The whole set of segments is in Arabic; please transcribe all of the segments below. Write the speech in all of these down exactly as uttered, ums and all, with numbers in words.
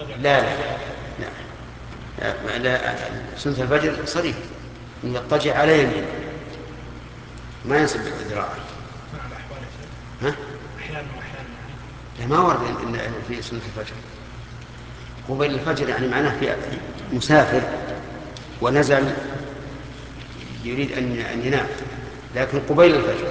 لا لا لا, لا. سنة الفجر صريح أن يضطجع على يمين ما ينصب ذراعه. ها؟ أحيانا وأحيانا لا ما ورد إن في سنة الفجر قبيل الفجر، يعني معناه في مسافر ونزل يريد أن ينام، لكن قبيل الفجر.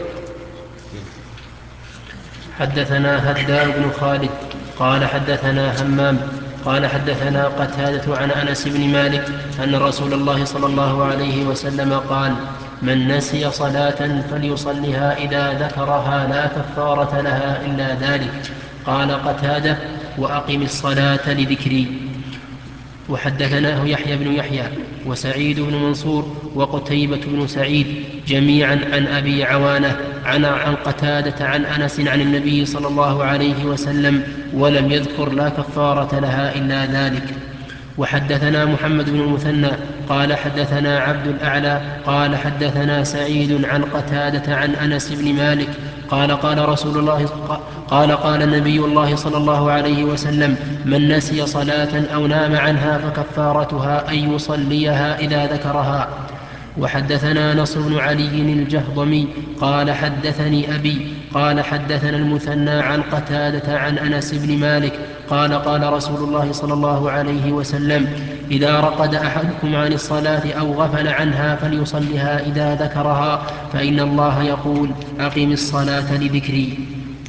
حدثنا هداء بن خالد قال حدثنا همام قال حدثنا قتادة عن أنس بن مالك أن رسول الله صلى الله عليه وسلم قال: من نسي صلاة فليصلها إذا ذكرها لا كفارة لها إلا ذلك. قال قتادة: وأقم الصلاة لذكري. وحدثناه يحيى بن يحيى وسعيد بن منصور وقتيبة بن سعيد جميعا عن أبي عوانة عن, عن قتادة عن أنس عن النبي صلى الله عليه وسلم ولم يذكر لا كفارة لها إلا ذلك. وحدثنا محمد بن المثنى قال حدثنا عبد الأعلى قال حدثنا سعيد عن قتادة عن أنس بن مالك قال قال رسول الله قال قال النبي الله صلى الله عليه وسلم: من نسي صلاة أو نام عنها فكفارتها أن يصليها إذا ذكرها. وحدثنا نصر بن علي الجهضمي قال حدثني أبي قال حدثنا المثنى عن قتادة عن أنس بن مالك قال قال رسول الله صلى الله عليه وسلم: إذا رقد أحدكم عن الصلاة أو غفل عنها فليصلها إذا ذكرها، فإن الله يقول: أقم الصلاة لذكري.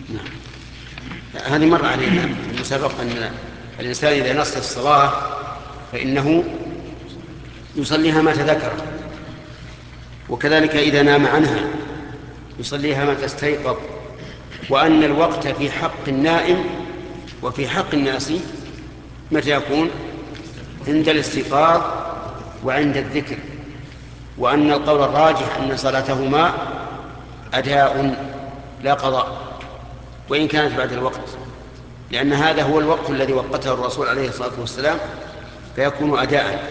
هذه مر علينا في سبق أن الإنسان إذا نسي الصلاة فإنه يصليها ما تذكر، وكذلك إذا نام عنها يصليها ما تستيقظ، وأن الوقت في حق النائم وفي حق الناس متى يكون؟ عند الاستيقاظ وعند الذكر، وأن القول الراجح أن صلاتهما أداء لا قضاء وإن كانت بعد الوقت، لأن هذا هو الوقت الذي وقته الرسول عليه الصلاة والسلام فيكون أداء.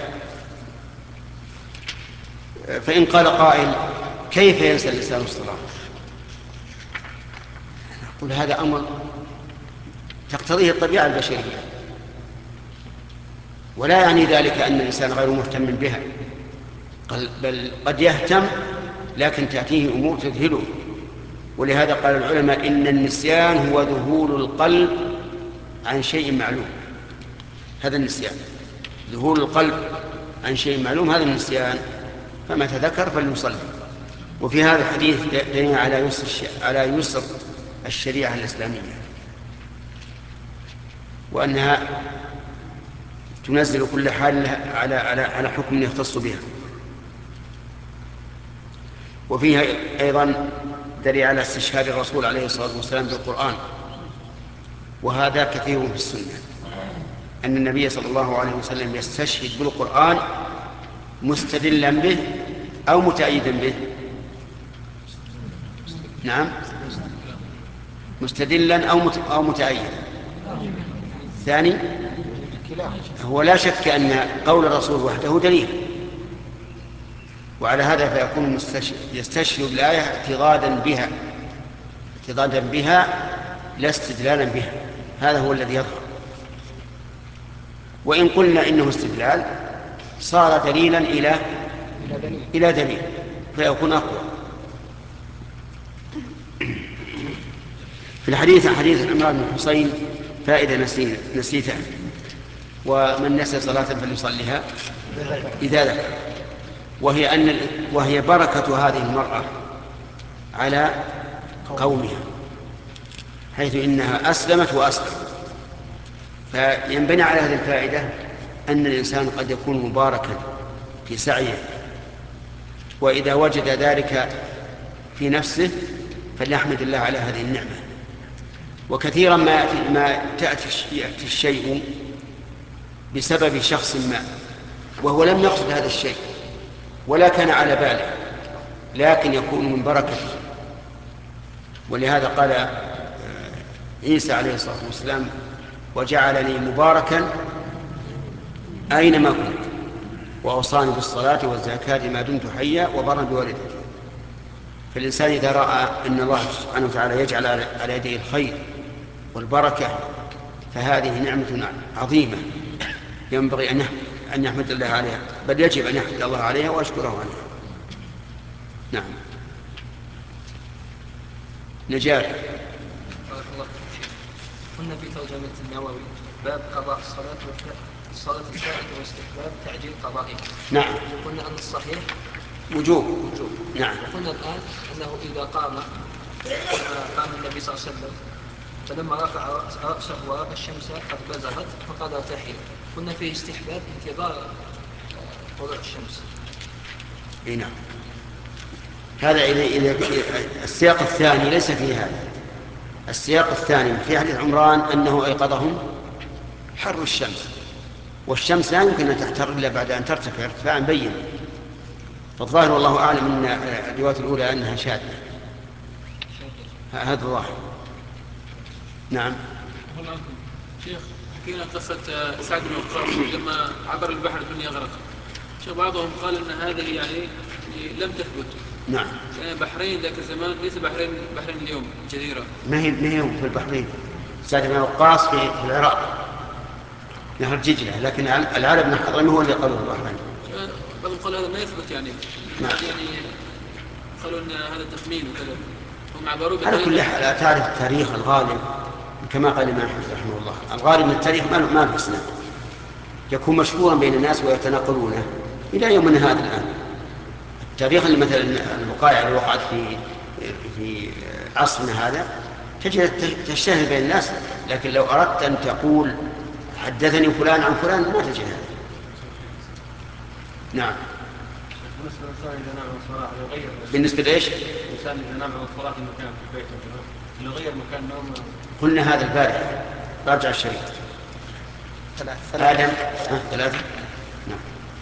فإن قال قائل: كيف ينسى الإنسان الصلاة؟ نقول هذا أمر تقتضيه الطبيعة البشرية، ولا يعني ذلك أن الإنسان غير مهتم بها، بل قد يهتم لكن تأتيه أمور تذهله. ولهذا قال العلماء: إن النسيان هو ذهول القلب عن شيء معلوم. هذا النسيان، ذهول القلب عن شيء معلوم، هذا النسيان. فما تذكر فليصلي. وفي هذا الحديث دليل على يسر على يسر الشريعة الإسلامية، وأنها تنزل كل حال على على على حكم يختص بها. وفيها أيضا دليل على استشهاد الرسول عليه الصلاة والسلام بالقرآن، وهذا كثير في السنة، أن النبي صلى الله عليه وسلم يستشهد بالقرآن مستدلا به أو متأيدا به. نعم، مستدلا أو أو متأيدا. ثاني، هو لا شك أن قول الرسول وحده دليل، وعلى هذا فيكون يستشهد الآية اعتضادا بها اعتضادا بها لا استدلالا بها. هذا هو الذي يظهر. وإن قلنا إنه استدلال صار دليلا إلى إلى دليل فيكون أقوى. في الحديث حديث عمران بن حسين فائدة نسيتها: ومن نسي صلاة فليصليها إذا ذكر، وهي أن وهي بركة هذه المرأة على قومها، حيث إنها أسلمت وأسلمت. فينبني على هذه الفائدة أن الإنسان قد يكون مباركا في سعيه، وإذا وجد ذلك في نفسه فليحمد الله على هذه النعمة. وكثيرا ما يأتي, ما تأتي يأتي الشيء بسبب شخص ما وهو لم يقصد هذا الشيء ولا كان على باله، لكن يكون من بركته. ولهذا قال عيسى عليه الصلاة والسلام: وجعلني مباركا أينما كنت وأوصاني بالصلاة والزكاة ما دمت حيا وبرا بوالدتي. فالإنسان إذا رأى أن الله سبحانه وتعالى يجعل على يديه الخير والبركة فهذه نعمة عظيمة ينبغي أن يحمد الله عليها، بل يجب أن يحمد الله عليها وأشكره عليها. نعم. نجار. بارك الله فيك. قلنا في ترجمة النووي باب قضاء الصلاة الصلاة الفائتة واستحباب تعجيل قضائها. نعم. قلنا أن الصحيح وجوب. وجوب. نعم. وقلنا الآن أنه إذا قام قام النبي صلى الله عليه وسلم فلما رفع رأسه ورأى الشمس قد بزغت فقال ارتحل. قلنا فيه استحباب انتظار طلوع الشمس. اي نعم. هذا إذا إذا السياق الثاني ليس فيه هذا. السياق الثاني في حديث عمران أنه أيقظهم حر الشمس، والشمس لا يمكن أن تحتر إلا بعد أن ترتفع ارتفاعا بين. فالظاهر والله أعلم أن الرواية الأولى أنها شاذة. هذا الظاهر. نعم. شيخ حكينا قصة سعد بن وقاص لما عبر البحر الدنيا غرق. شيخ بعضهم قال أن هذه يعني لم تثبت. نعم. يعني بحرين ذاك الزمان ليس بحرين بحرين اليوم جزيرة. ما هي ما هي في البحرين. سعد بن وقاص في العراق نهر دجلة، لكن العرب بن حضرمي هو اللي قالوا البحرين. بعضهم قال هذا ما يثبت يعني. نعم. يعني قالوا أن هذا تخمين وكذا. هم عبروا على كل حال لا تعرف التاريخ الغالب كما قال الإمام أحمد رحمه الله. الغالب من التاريخ ما له اسناد، يكون مشهورا بين الناس ويتناقلونه إلى يومنا هذا الآن. التاريخ اللي مثلا الوقائع اللي وقعت في في عصرنا هذا تجد تشتهر بين الناس، لكن لو أردت أن تقول حدثني فلان عن فلان ما تجد هذا. نعم. بالنسبة للإنسان إذا نام عن الصلاة يغير. بالنسبة لإيش؟ الإنسان إذا نام عن الصلاة في مكان في البيت أو يغير مكان نوم. قلنا هذا البارح. راجع الشريط. آدم. ثلاثة. نعم.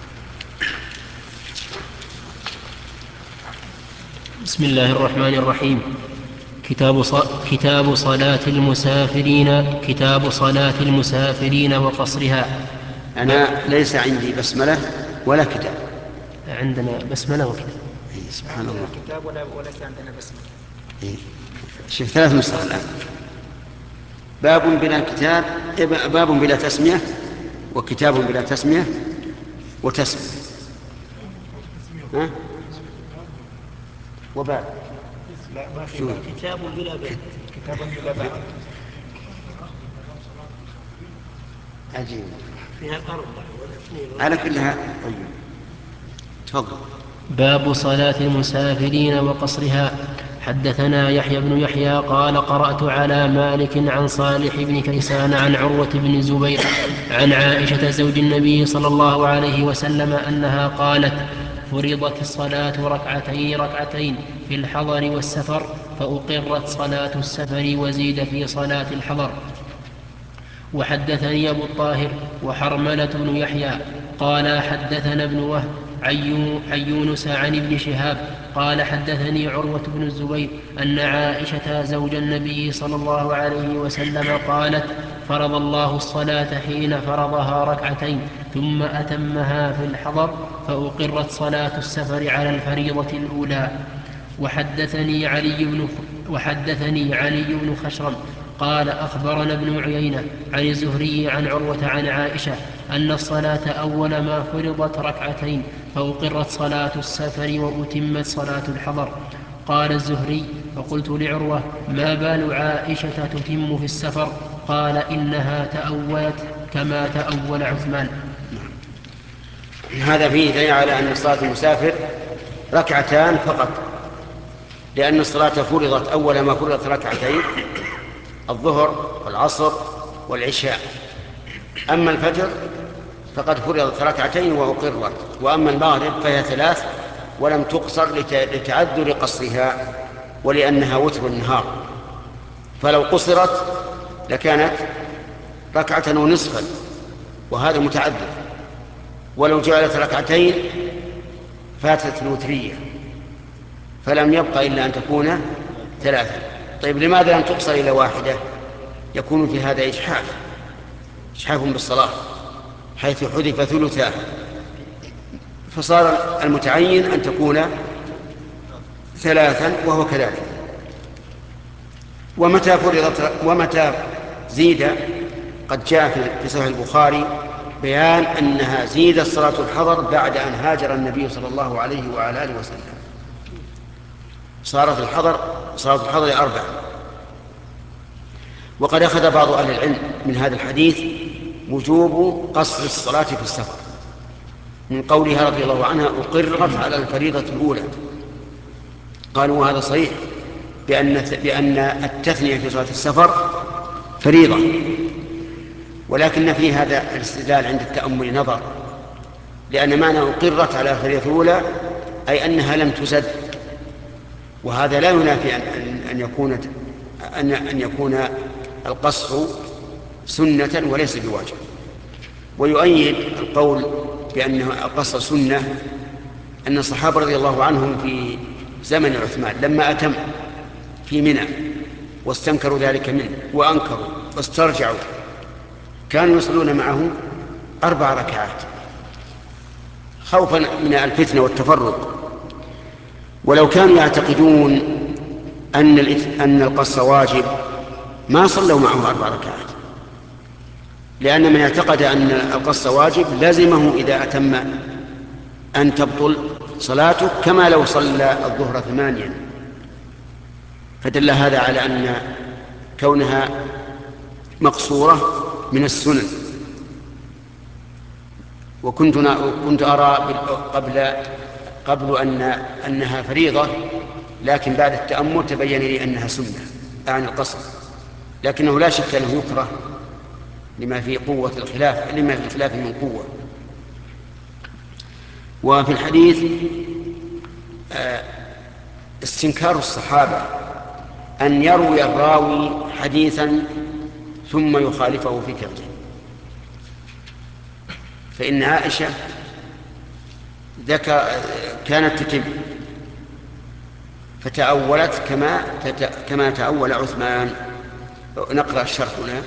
بسم الله الرحمن الرحيم. كتاب ص... كتاب صلاة المسافرين كتاب صلاة المسافرين وقصرها. أنا ليس عندي بسملة ولا كتاب. عندنا بسملة وكتاب. إيه سبحان الله. كتاب ولا وليس عندنا بسملة. إيه. شوف ثلاث نسخ الآن. باب بلا كتاب، باب بلا تسمية، وكتاب بلا تسمية، وتسمية. ها؟ وباب. لا ما في باب. كتاب بلا باب. كتاب بلا باب. عجيب. فيها أربعة ولا اثنين. على كلها. طيب. تفضل. باب صلاة المسافرين وقصرها. حدثنا يحيى بن يحيى قال قرأت على مالك عن صالح بن كيسان عن عروة بن الزبير عن عائشة زوج النبي صلى الله عليه وسلم أنها قالت: فرضت الصلاة ركعتين ركعتين في الحضر والسفر، فأقرت صلاة السفر وزيد في صلاة الحضر. وحدثني أبو الطاهر وحرملة بن يحيى قال حدثنا ابن وهب عن يونس عن ابن شهاب قال حدثني عروة بن الزبير أن عائشة زوج النبي صلى الله عليه وسلم قالت: فرض الله الصلاة حين فرضها ركعتين ثم أتمها في الحضر، فأقرت صلاة السفر على الفريضة الأولى. وحدثني علي بن وحدثني علي بن خشرم قال أخبرنا ابن عيينة عن الزهري عن عروة عن عائشة أن الصلاة أول ما فرضت ركعتين، فأقرت صلاة السفر وأتمت صلاة الحضر. قال الزهري: فقلت لعروة: ما بال عائشة تتم في السفر؟ قال: إنها تأولت كما تأول عثمان. هذا فيه دليل على أن صلاة المسافر ركعتان فقط، لأن الصلاة فرضت أول ما فرضت ركعتين: الظهر والعصر والعشاء. أما الفجر فقد فرضت ركعتين وأقرت، وأما المغرب فهي ثلاث ولم تقصر لتعذر قصرها ولأنها وتر النهار، فلو قصرت لكانت ركعة ونصفا وهذا متعذر، ولو جعلت ركعتين فاتت الوترية فلم يبقى إلا أن تكون ثلاثة. طيب لماذا لم تقصر إلى واحدة؟ يكون في هذا إجحاف إجحاف بالصلاة حيث حذف ثلثاه، فصار المتعين أن تكون ثلاثا وهو كذلك. ومتى فرضت ومتى زيد قد جاء في صحيح البخاري بيان أنها زيدت صلاة الحضر بعد أن هاجر النبي صلى الله عليه وعلى آله وسلم، صارت الحضر صلاة الحضر أربعة. وقد أخذ بعض أهل العلم من هذا الحديث وجوب قصر الصلاة في السفر من قولها رضي الله عنها أقرت على الفريضة الأولى. قالوا هذا صحيح بأن بأن التثنية في صلاة السفر فريضة، ولكن في هذا الاستدلال عند التأمل نظر، لأن معنى أقرت على الفريضة الأولى أي أنها لم تزد، وهذا لا ينافي أن, أن يكون أن, أن يكون القصر سنة وليس بواجب. ويؤيد القول بأن القصر سنة أن الصحابة رضي الله عنهم في زمن عثمان لما أتم في منى واستنكروا ذلك منه وأنكروا واسترجعوا كانوا يصلون معه أربع ركعات خوفا من الفتنة والتفرق. ولو كانوا يعتقدون أن أن القصر واجب ما صلوا معه أربع ركعات، لأن من اعتقد أن القصر واجب لازمه إذا أتم أن تبطل صلاته كما لو صلى الظهر ثمانيا. فدل هذا على أن كونها مقصورة من السنن. وكنت كنت أرى قبل قبل أن أنها فريضة، لكن بعد التأمل تبين لي أنها سنة عن القصر، لكنه لا شك أنه يكره لما في قوة الخلاف لما في الخلاف من قوة. وفي الحديث استنكار الصحابة أن يروي الراوي حديثا ثم يخالفه في كذبه، فإن عائشة ذكر كانت تتم فتأولت كما كما تأول عثمان. نقرأ الشرح هنا.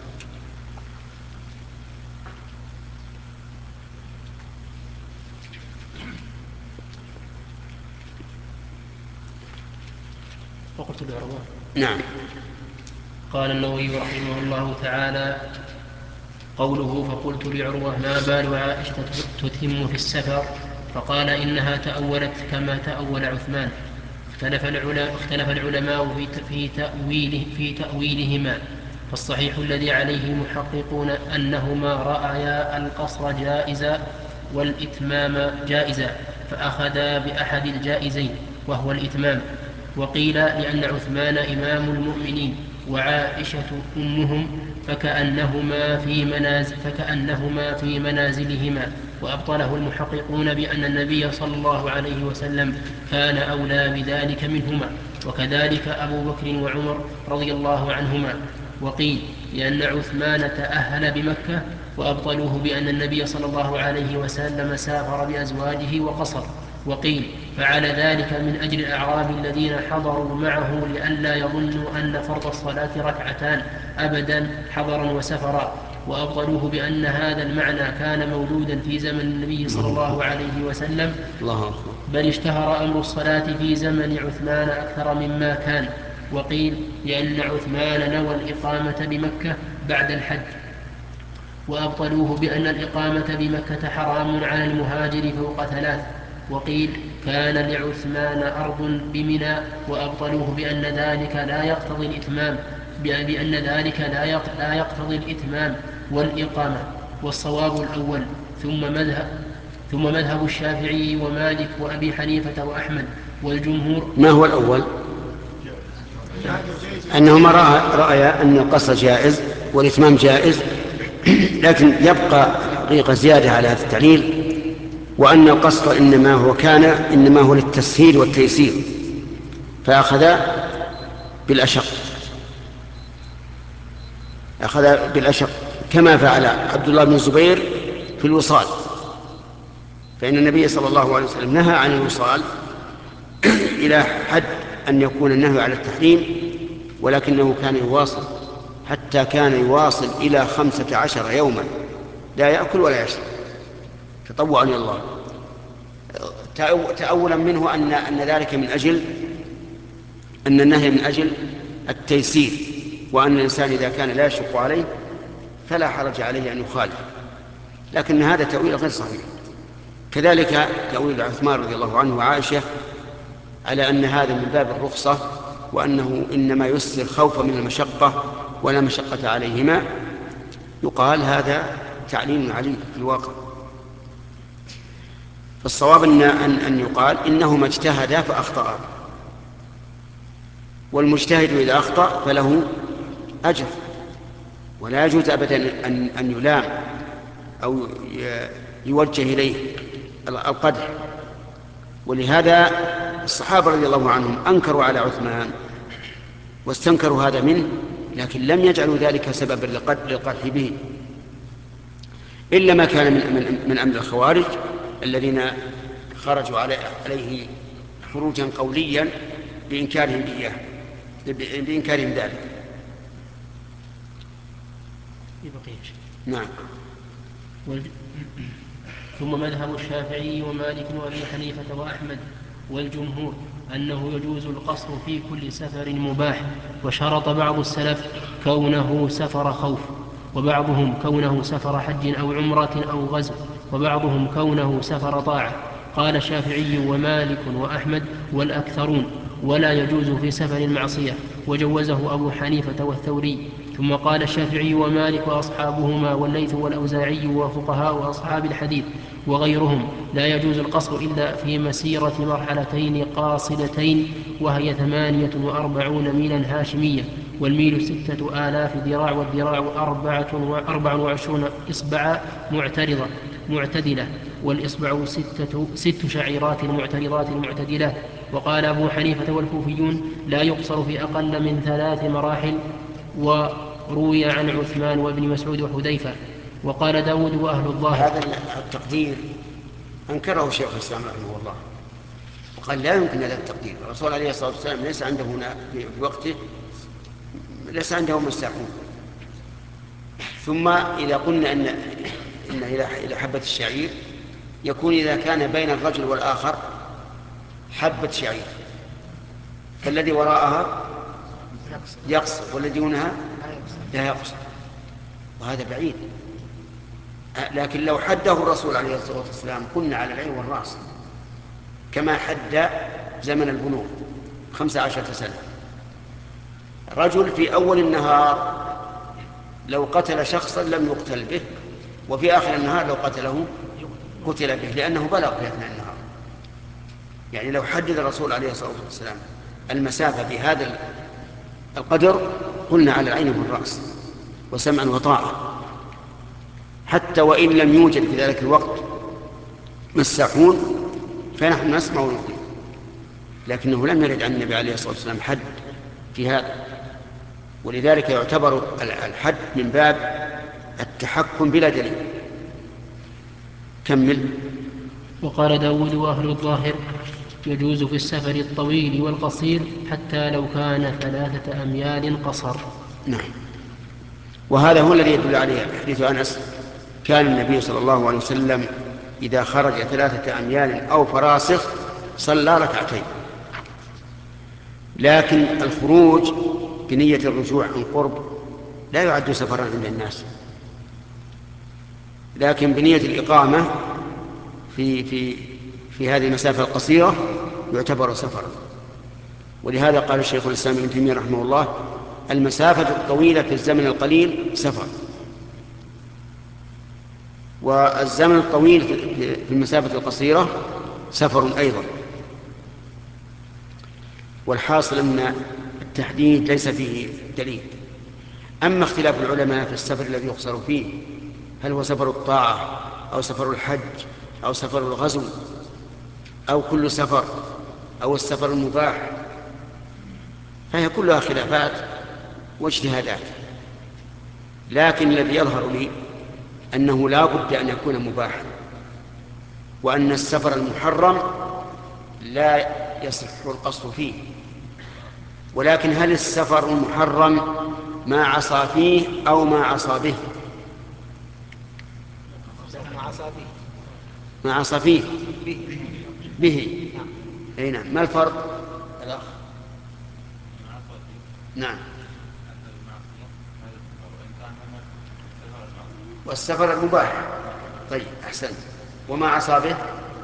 وقلت العروة. نعم. قال النووي رحمه الله تعالى: قوله فقلت لعروة ما بال عائشة تتم في السفر؟ فقال إنها تأولت كما تأول عثمان. اختلف العلماء, اختلف العلماء في, في, تأويله في تأويلهما، فالصحيح الذي عليه المحققون أنهما رأيا القصر جائزا والإتمام جائزا، فأخذا بأحد الجائزين وهو الإتمام. وقيل لأن عثمان إمام المؤمنين وعائشة أمهم فكأنهما في, منازل فكأنهما في منازلهما. وأبطله المحققون بأن النبي صلى الله عليه وسلم كان أولى بذلك منهما، وكذلك أبو بكر وعمر رضي الله عنهما. وقيل لأن عثمان تأهل بمكة، وأبطلوه بأن النبي صلى الله عليه وسلم سافر بأزواجه وقصر. وقيل فعل ذلك من أجل الأعراب الذين حضروا معه لئلا يظنوا أن فرض الصلاة ركعتان أبدا حضرا وسفرا. وأبطلوه بأن هذا المعنى كان موجودا في زمن النبي صلى الله عليه وسلم، بل اشتهر أمر الصلاة في زمن عثمان أكثر مما كان. وقيل لأن عثمان نوى الإقامة بمكة بعد الحج. وأبطلوه بأن الإقامة بمكة حرام على المهاجر فوق ثلاث. وقيل كان لعثمان أرض بمنى، وأبطلوه بأن ذلك لا يقتضي الإتمام بأن ذلك لا يقتضي الإتمام والإقامة. والصواب الأول. ثم مذهب ثم مذهب الشافعي ومالك وأبي حنيفة وأحمد والجمهور. ما هو الأول؟ أنهما رأيا أن القصر جائز والإتمام جائز، لكن يبقى حقيقة زيادة على هذا التعليل، وأن القصر إنما هو كان إنما هو للتسهيل والتيسير، فأخذ بالأشق أخذ بالأشق كما فعل عبد الله بن الزبير في الوصال، فإن النبي صلى الله عليه وسلم نهى عن الوصال إلى حد أن يكون النهي على التحريم، ولكنه كان يواصل حتى كان يواصل إلى خمسة عشر يوما لا يأكل ولا يشرب تطوعا لله، تأولا منه أن أن ذلك من أجل أن النهي من أجل التيسير، وأن الإنسان إذا كان لا يشق عليه فلا حرج عليه أن يخالف، لكن هذا تأويل غير صحيح. كذلك تأويل عثمان رضي الله عنه وعائشة على أن هذا من باب الرخصة، وأنه إنما يسر خوفا من المشقة ولا مشقة عليهما، يقال هذا تعليل عليه في الواقع. فالصواب أن, أن يقال إنهما اجتهدا فأخطأا، والمجتهد إذا أخطأ فله أجر، ولا يجوز أبدا أن, أن يلام أو يوجه إليه القدح. ولهذا الصحابة رضي الله عنهم أنكروا على عثمان واستنكروا هذا منه، لكن لم يجعلوا ذلك سببا للقدح به، إلا ما كان من, من أمر الخوارج الذين خرجوا عليه خروجا قوليا بإنكارهم إياه بإنكارهم ذلك. نعم. ثم مذهب الشافعي ومالك وأبي حنيفة وأحمد والجمهور أنه يجوز القصر في كل سفر مباح، وشرط بعض السلف كونه سفر خوف، وبعضهم كونه سفر حج أو عمرة أو غزو، وبعضهم كونه سفر طاعة. قال الشافعي ومالك وأحمد والأكثرون ولا يجوز في سفر المعصية، وجوزه أبو حنيفة والثوري. ثم قال الشافعي ومالك وأصحابهما والليث والأوزاعي وفقهاء أصحاب الحديث وغيرهم لا يجوز القصر إلا في مسيرة مرحلتين قاصدتين، وهي ثمانية وأربعون ميلا هاشمية، والميل ستة آلاف ذراع، والذراع أربعة وعشرون إصبع معترضة معتدلة، والإصبع ستة ست شعيرات معترضات معتدلات. وقال أبو حنيفة والكوفيون لا يقصر في أقل من ثلاث مراحل، وروي عن عثمان وابن مسعود وحذيفة. وقال داود وأهل الظاهر. هذا التقدير أنكره شيخ الإسلام رحمه الله، وقال لا يمكن هذا التقدير. الرسول عليه الصلاة والسلام ليس عنده هنا في وقته ليس عنده مساحون. ثم إذا قلنا أن إن إلى حبة الشعير يكون إذا كان بين الرجل والآخر حبة شعير، فالذي وراءها يقصر والذي دونها لا يقصر، وهذا بعيد. لكن لو حده الرسول عليه الصلاة والسلام قلنا على العين والرأس، كما حد زمن البلوغ خمسة عشرة سنة. رجل في أول النهار لو قتل شخصا لم يقتل به، وفي آخر النهار لو قتله قتل به، لأنه بلغ في أثناء النهار. يعني لو حدد الرسول عليه الصلاة والسلام المسافة بهذا القدر قلنا على العين والرأس وسمعا وطاعة، حتى وإن لم يوجد في ذلك الوقت مساحون فنحن نسمع ونطيع. لكنه لم يرد عن النبي عليه الصلاة والسلام حد في هذا، ولذلك يعتبر الحد من باب التحكم بلا دليل. كمل. وقال داود وأهل الظاهر يجوز في السفر الطويل والقصير حتى لو كان ثلاثة أميال قصر. نعم. وهذا هو الذي يدل عليه حديث أنس: كان النبي صلى الله عليه وسلم إذا خرج ثلاثة أميال أو فراسخ صلى ركعتين. لكن الخروج بنية الرجوع عن قرب لا يعد سفرا عند الناس، لكن بنية الإقامة في في في هذه المسافة القصيرة يعتبر سفرا. ولهذا قال الشيخ الإسلام ابن تيمية رحمه الله: المسافة الطويلة في الزمن القليل سفر، والزمن الطويل في المسافة القصيرة سفر أيضا. والحاصل أن التحديد ليس فيه دليل. أما اختلاف العلماء في السفر الذي يقصر فيه، هل هو سفر الطاعة أو سفر الحج أو سفر الغزو أو كل سفر أو السفر المباح، فهي كلها خلافات واجتهادات. لكن الذي يظهر لي أنه لا بد أن يكون مباحا، وأن السفر المحرم لا يصح القصر فيه. ولكن هل السفر المحرم ما عصى فيه أو ما عصى به؟ ما عصى فيه به. أي نعم. ما الفرق الأخ؟ نعم. والسفر المباح. طيب أحسنت. وما أصابه؟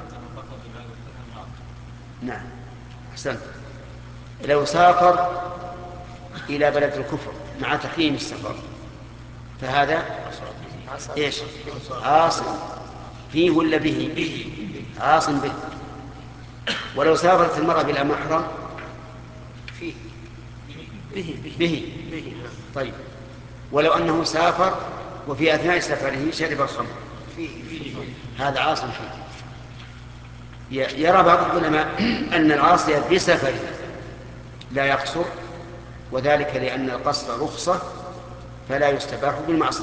نعم أحسنت. لو سافر إلى بلد الكفر مع تحريم السفر فهذا إيش؟ عاصم فيه ولا به؟ عاصم به. ولو سافرت المرأة بلا محرم فيه به به طيب. ولو أنه سافر وفي أثناء سفره شرب الخمر هذا عاصم فيه. يرى بعض العلماء أن العاصي بسفر لا يقصر، وذلك لأن القصر رخصة فلا يستباح بالمعصية.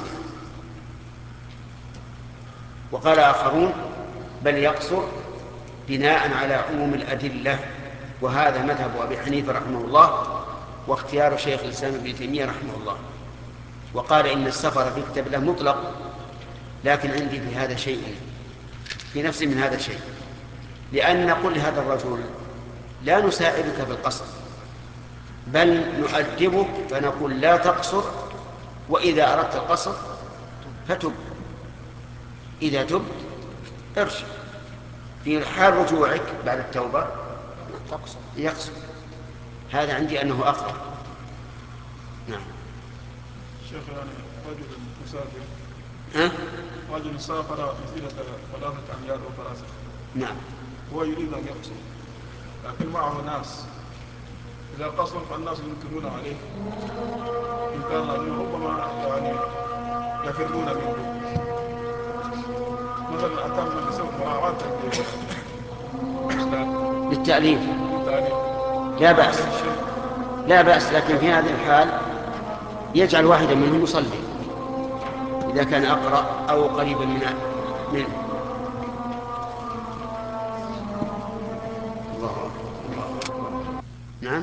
وقال آخرون بل يقصر بناء على عموم الأدلة، وهذا مذهب أبي حنيفة رحمه الله واختيار شيخ الإسلام ابن تيمية رحمه الله. وقال إن السفر في كتاب الله مطلق، لكن عندي في هذا شيء، في نفسي من هذا الشيء، لأن نقول لهذا الرجل لا نساعدك في القصر بل نؤدبك فنقول لا تقصر، وإذا أردت القصر فتب، إذا تبت ارجع، في حال رجوعك بعد التوبة يقصر. هذا عندي أنه أقرب. نعم. شيخ يعني رجل مسافر ها؟ رجل سافر مسيرة ثلاثة أميال أو فراسخ، نعم. هو يريد أن يقصر لكن معه ناس، إذا قصر فالناس ينكرون عليه إنكار عليه، ربما يعني يفرون منه. مثلا أتم بسبب مراعاة للتأليف لا بأس، لا بأس، لكن في هذه الحال يجعل واحدا منهم يصلي إذا كان أقرأ أو قريبا من منه. الله الله. نعم.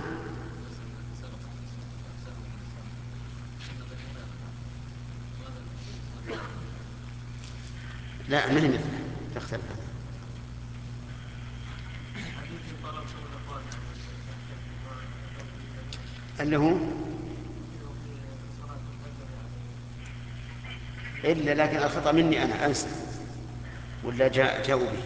لا ما هي مثله تختلف. اللي هو إلا لكن الخطأ مني أنا أنسى ولا جاء جاءوا به.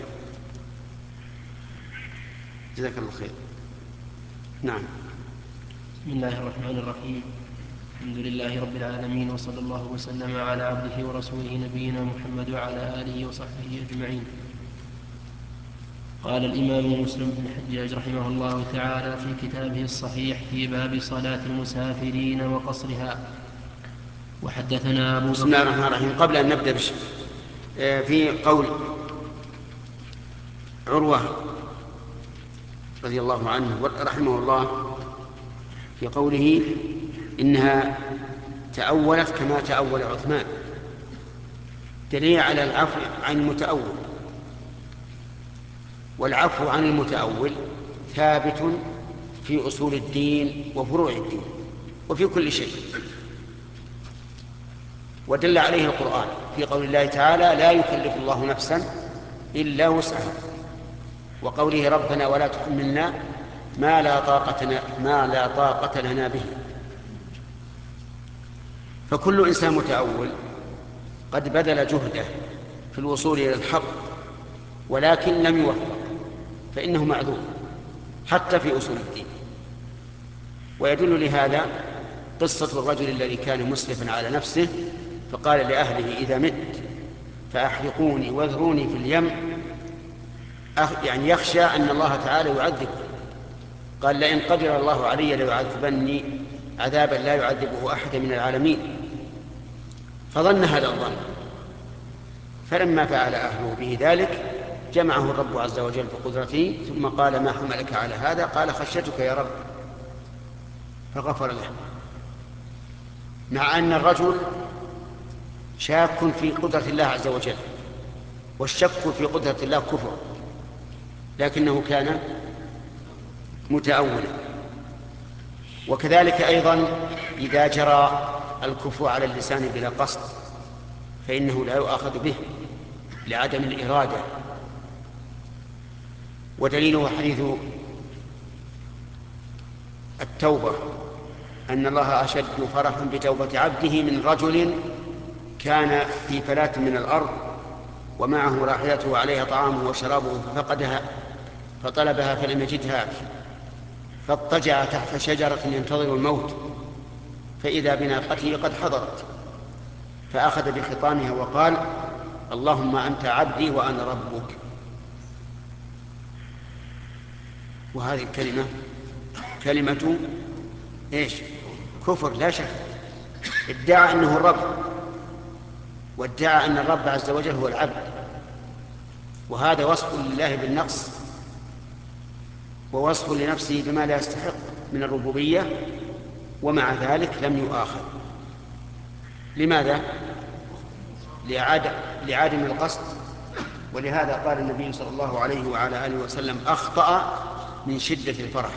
جزاك الله خير. نعم. بسم الله الرحمن الرحيم. الحمد لله رب العالمين، وصلى الله وسلم على عبده ورسوله نبينا محمد وعلى آله وصحبه أجمعين. قال الإمام مسلم بن الحجاج رحمه الله تعالى في كتابه الصحيح في باب صلاة المسافرين وقصرها. وحدثنا أبو بكر. بسم الله الرحمن الرحيم. قبل أن نبدأ بش... في قول عروة رضي الله عنه رحمه الله في قوله إنها تأولت كما تأول عثمان، دليل على العفو عن المتأول، والعفو عن المتأول ثابت في أصول الدين وفروع الدين وفي كل شيء، ودل عليه القرآن في قول الله تعالى لا يكلف الله نفسا إلا وسعها، وقوله ربنا ولا تحملنا ما لا طاقة ما لا طاقة لنا به. فكل إنسان متأول قد بذل جهده في الوصول إلى الحق ولكن لم يوفق، فإنه معذور حتى في أصول الدين. ويدل لهذا قصة الرجل الذي كان مسرفا على نفسه فقال لأهله إذا مت فأحرقوني واذروني في اليم، يعني يخشى أن الله تعالى يعذبه. قال لئن قدر الله علي ليعذبني عذابا لا يعذبه أحد من العالمين، فظن هذا الظن، فلما فعل أهله به ذلك جمعه الرب عز وجل بقدرته ثم قال ما حملك على هذا؟ قال خشيتك يا رب، فغفر له. مع أن الرجل شاك في قدرة الله عز وجل، والشك في قدرة الله كفر، لكنه كان متأولا. وكذلك أيضا إذا جرى الكفر على اللسان بلا قصد فإنه لا يؤاخذ به لعدم الإرادة. ودليله حديث التوبة أن الله أشد فرحا بتوبة عبده من رجل كان في فلاة من الأرض ومعه راحلته وعليها طعامه وشرابه ففقدها فطلبها فلم يجدها فاضطجع تحت شجرة ينتظر الموت فإذا بناقته قد حضرت فأخذ بخطامها وقال: اللهم أنت عبدي وأنا ربك. وهذه الكلمة كلمة إيش؟ كفر لا شك. ادعى أنه الرب، وادعى أن الرب عز وجل هو العبد، وهذا وصف لله بالنقص ووصف لنفسه بما لا يستحق من الربوبية، ومع ذلك لم يؤاخذ. لماذا؟ لعدم القصد. ولهذا قال النبي صلى الله عليه وعلى آله وسلم: أخطأ من شدة الفرح.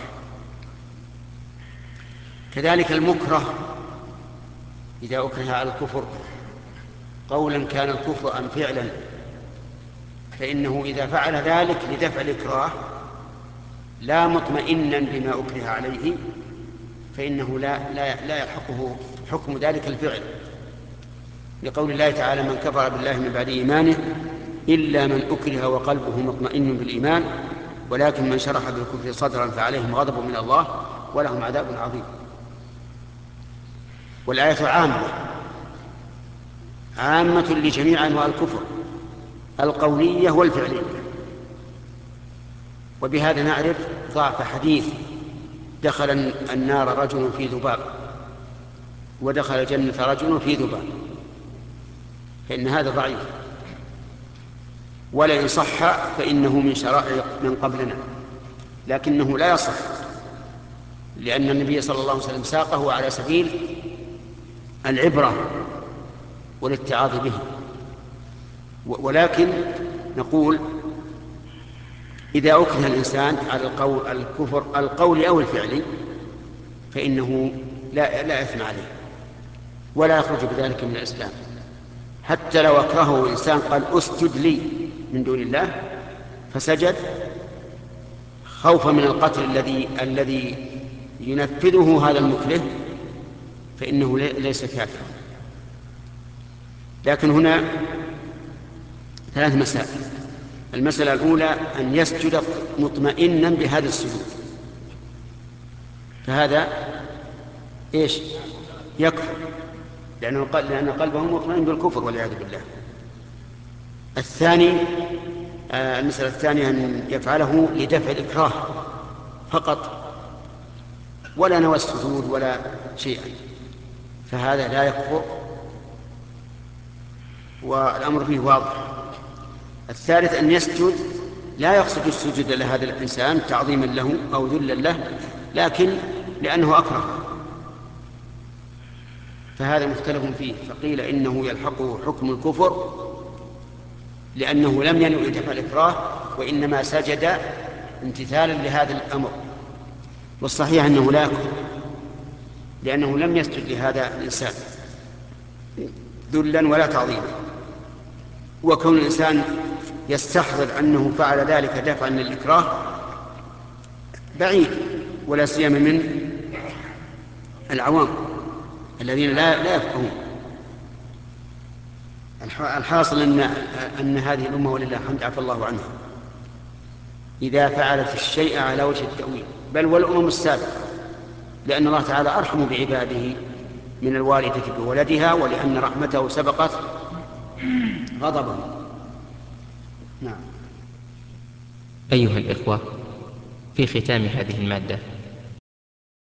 كذلك المكره إذا أكره على الكفر قولا كان الكفر أم فعلا، فإنه إذا فعل ذلك لدفع الإكراه لا مطمئنا بما أكره عليه فإنه لا, لا, لا يلحقه حكم ذلك الفعل، لقول الله تعالى: من كفر بالله من بعد إيمانه إلا من أكره وقلبه مطمئن بالإيمان ولكن من شرح بالكفر صدرا فعليهم غضب من الله ولهم عذاب عظيم. والآية عامة عامة لجميع أنواع الكفر القولية والفعلية. وبهذا نعرف ضعف حديث دخل النار رجل في ذباب ودخل الجنة رجل في ذباب، فإن هذا ضعيف، ولئن صح فإنه من شرائع من قبلنا، لكنه لا يصح لأن النبي صلى الله عليه وسلم ساقه على سبيل العبرة والاتعاظ به. ولكن نقول إذا أكره الإنسان على القول الكفر القولي أو الفعلي فإنه لا, لا إثم عليه ولا يخرج بذلك من الإسلام، حتى لو أكرهه إنسان قال: أسجد لي من دون الله فسجد خوفا من القتل الذي الذي ينفذه هذا المكره فإنه ليس كافرا. لكن هنا ثلاث مسائل. المسألة الأولى أن يسجد مطمئنا بهذا السجود، فهذا إيش؟ يكفر، لأنه لأن قلبه مطمئن بالكفر والعياذ بالله. الثاني آه المسألة الثانية أن يفعله لدفع الإكراه فقط ولا نوى السجود ولا شيئا، فهذا لا يكفر والأمر فيه واضح. الثالث أن يسجد لا يقصد السجود لهذا الإنسان تعظيما له أو ذلا له، لكن لأنه أكره، فهذا مختلف فيه. فقيل إنه يلحقه حكم الكفر لأنه لم ينوي دفع الإكراه وإنما سجد امتثالا لهذا الأمر، والصحيح أنه لا يكفر لأنه لم يسجد لهذا الإنسان ذلا ولا تعظيما. وكون الإنسان يستحضر أنه فعل ذلك دفعا للإكراه بعيد، ولا سيما من العوام الذين لا لا يفقهون. الحاصل أن أن هذه الأمة ولله الحمد عفى الله عنها إذا فعلت الشيء على وجه التأويل، بل والأمم السابقة، لأن الله تعالى أرحم بعباده من الوالدة بولدها، ولأن رحمته سبقت غضبه. نعم. أيها الإخوة، في ختام هذه المادة